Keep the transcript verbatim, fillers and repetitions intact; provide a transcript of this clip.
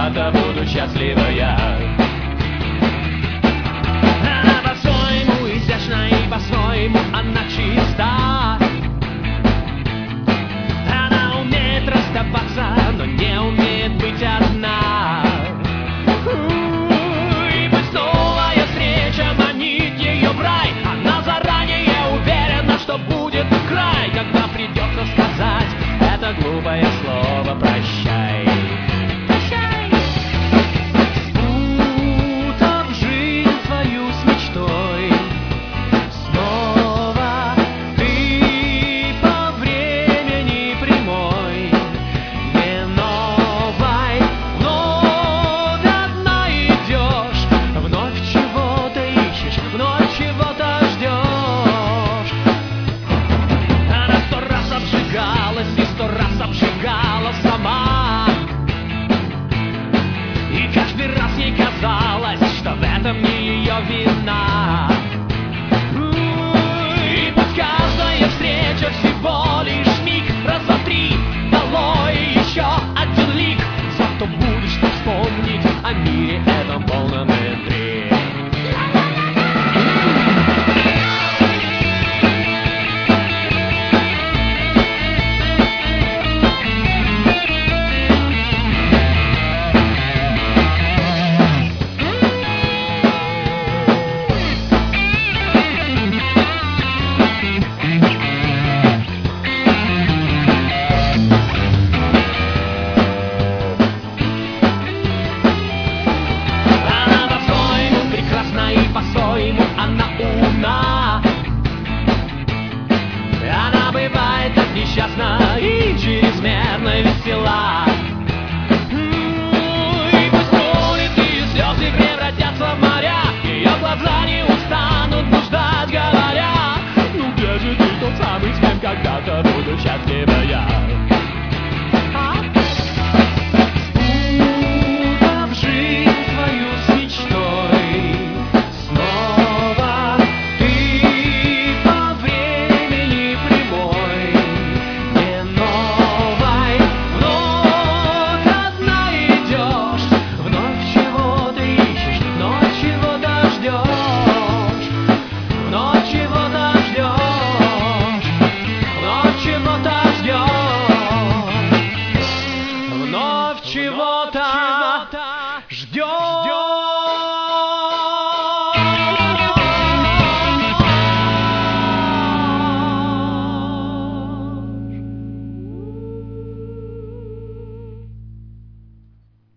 когда-то буду счастлива я. Она по-своему изящна и по-своему она чиста. Она умеет расставаться, но не умеет быть одна. И пусть новая встреча манит ее в рай, она заранее уверена, что будет край, когда придется сказать это глупое слово «прощай». Прощай. Спутав жизнь свою с мечтой, снова ты по времени прямой, не новой, вновь одна идешь, вновь чего-то ищешь, вновь чего-то ждешь. Она сто раз обжигалась и сто раз обжигала сама, и каждый раз ей казалось, что в этом не ее вина. И пусть каждая встреча всего лишь миг, раз, два, три, долой еще один лик, зато будет что вспомнить о мире этом полном интриг. Она по-своему прекрасна и по-своему она умна. Она бывает так несчастна и чрезмерно весела. И пусть море и слезы превратятся в моря, ее глаза не устанут блуждать, говоря: ну где же ты, тот самый, с кем когда-то буду счастлива я.